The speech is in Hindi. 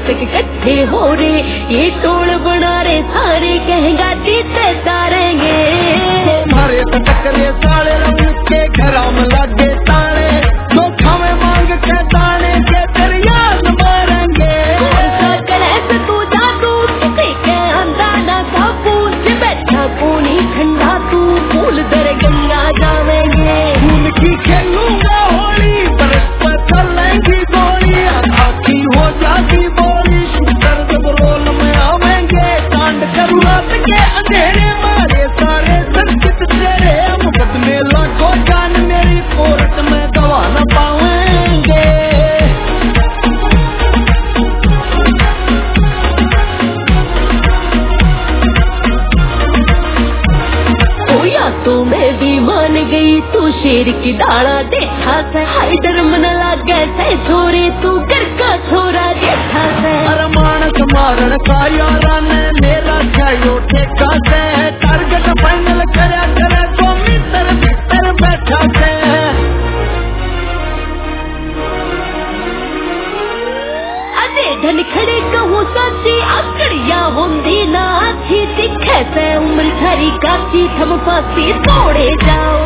तक इकट्ठे हो रे, ये टोल बना रे सारे कहेगा जीते तारेंगे। मारे तो टकरे साले रंग के घरा में लगे ताले, तो खावे मांग के ताले के तेरे याद मारेंगे। कौन सा कलेस तू जादू, किसी के अंदाना सा पूछ बैठा कोनी ठंडा तू, फूल दर गंगा जावेंगे। फूल की खेलूंगा होली, बरस पर चलेंगी गोली, आखी हो जाती बोली, शूटर जब रोल में आवेंगे, कांड कर रात के अंधेरे मारे सारे संकित तेरे, मुकदमे लाखों जान मेरी कोर्ट में गवा न पाएंगे। या तो मैं भी मान गई, तू शेर की दाड़ा देखा से, हाइडर मन लगे से छोरे तू घर का छोरा देखा से। अरे मानस मारण का यारा ने मेरा छायो ठेका से, टारगेट फाइनल करया करे तो मित्र भीतर बैठा से। अरे धन खड़े कहूँ साची, आकड़िया होंदी ना अच्छी दिखे से, उम्र थारी काची थम फांसी तोड़े जाओ।